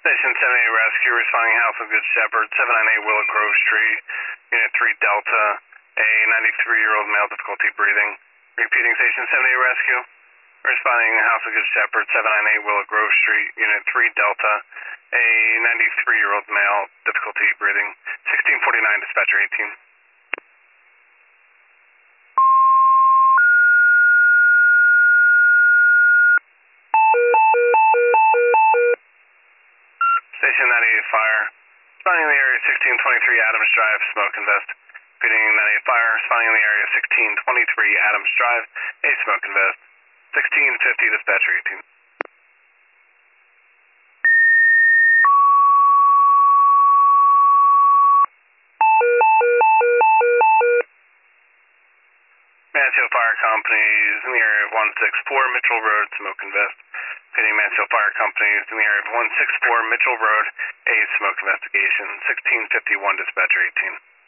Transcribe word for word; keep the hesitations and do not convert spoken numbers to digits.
Station seven eight Rescue, responding House of Good Shepherd, seven ninety-eight Willow Grove Street, Unit three Delta, a ninety-three-year-old male, difficulty breathing. Repeating, Station seven eight Rescue, responding House of Good Shepherd, seven ninety-eight Willow Grove Street, Unit three Delta, a ninety-three-year-old male, difficulty breathing. sixteen forty-nine, dispatcher eighteen. Station ninety-eight Fire, responding in the area sixteen twenty-three Adams Drive, smoke and vest. Repeating, ninety-eight Fire, responding in the area sixteen twenty-three Adams Drive, a smoke and vest. sixteen fifty, dispatcher eighteen. Mansfield Fire Company is in the area of one sixty-four Mitchell Road, smoke and vest. Repeating, Mansfield Fire Company is in the area of one sixty-four Mitchell Road, a smoke investigation. sixteen fifty-one, dispatcher eighteen.